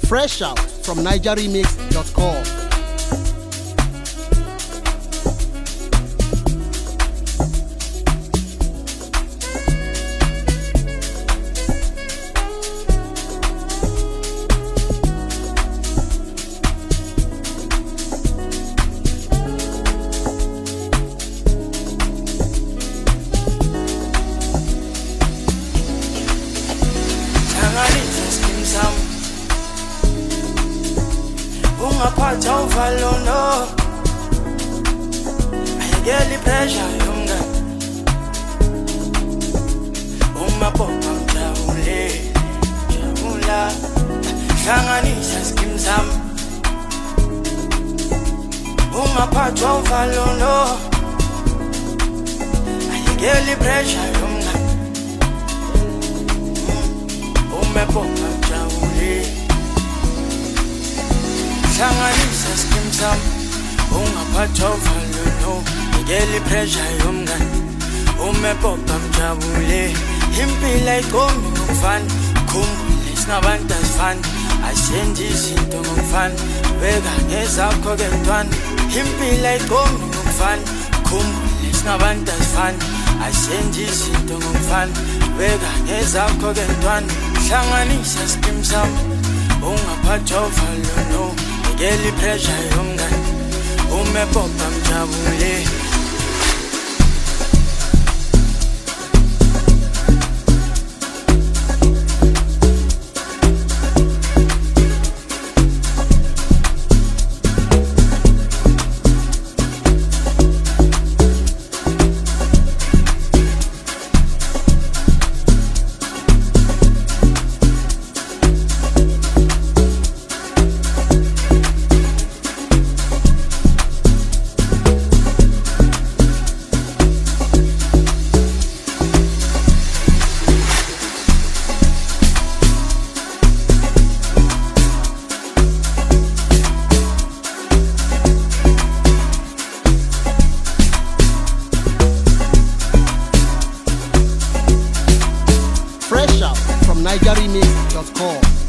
Fresh out from NigerRemix.com. Ungaphatha uvalo no ayekeli pressure yomngane umaphoqa mjabule jabula hlanganisa skim sam ungaphatha uvalo no ayekeli pressure yomngane umaphoqa mjabule hlanganisa skim sam ungaphatha uvalo no ayekeli pressure yomngane umaphoqa mjabule impilo ayigcomi ngokufana khumbule singabantu asifani asenze izinto ngokufana beka ngezakho-ke mntwana impilo ayigcomi ngokufana khumbule singabantu asifani asenze izinto ngokufana beka ngezakho-ke mntwana hlanganisa skim sam ungaphatha uvalo no ayekeli pressure yomngane umaphoqa mjabule Fresh out from NigerRemix.com.